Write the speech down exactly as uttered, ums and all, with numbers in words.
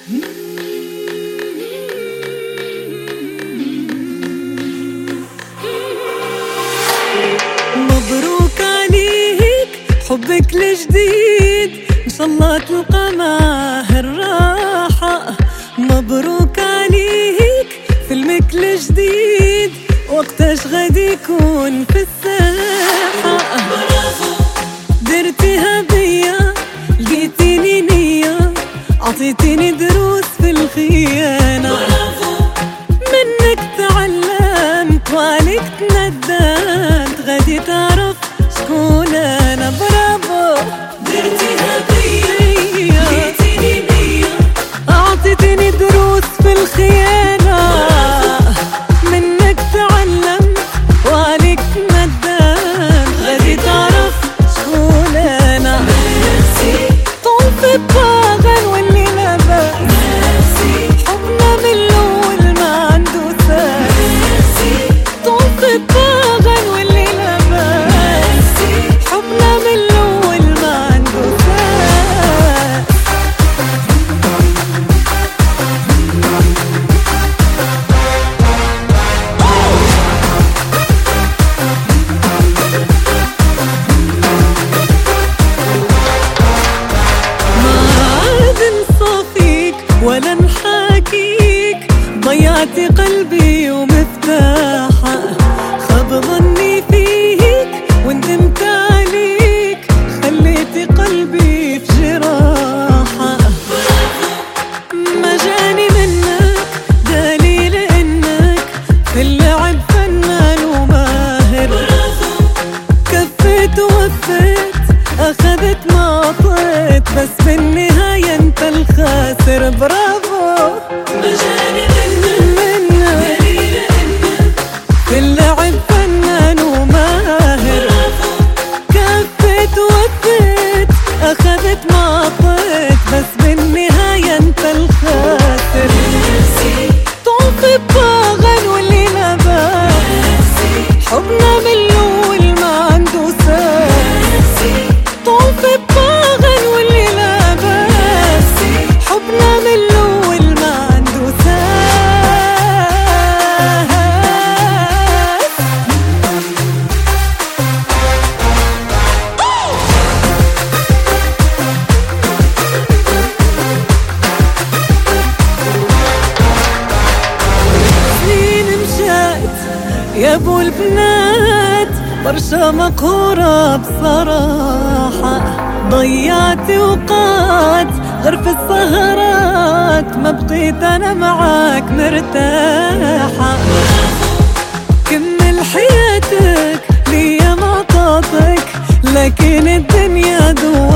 مبروك عليك حبك الجديد، إن شاء الله تلقى معاه الراحة. مبروك عليك فيلمك الجديد، وقتاش غادي يكون في الساحة. درتيها بيا لقيتيني نية، عطيتيني دروس في الخيانة. منك تعلمت وعليك تندمت، غادي تعرف شكون أنا. برافو. درتيها بيا لقيتيني نية، عطيتيني دروس في الخيانة. منك تعلمت وعليك تندمت، غادي تعرف شكون أنا. طول في الطاغن واللي لبس، حبنا من الأول ما عنده ساس. طول في الطاغن واللي لبس، حبنا من الأول ما عنده ساس. ولا نحاكيك، ضيعتي قلبي ومفتاحه. خاب ظني فيك وندمت عليك، خليتي قلبي في جراحه. ما جاني منك دليل انك في اللعب فنان وماهر. كفيت ووفيت اخذت ما عطيت، بس بالنهاية انت الخاسر. برافو. ما جاني منك دليل انك في اللعب فنان وماهر. كفيت ووفيت اخذت ما عطيت، بس بالنهاية انت الخاسر. طوف الطاغن واللي لبس، حبنا من الأول ما عنده ساس. طوف الطاغن واللي لبس، حبنا من الأول ما عنده ساس. سنين مشات يا ابو البنات، برشا مقهورة بصراحة. ضيعت اوقات غير في السهرات، ما بقيت انا معاك مرتاحة. كمل حياتك ليا معطاتك، لكن الدنيا دوار.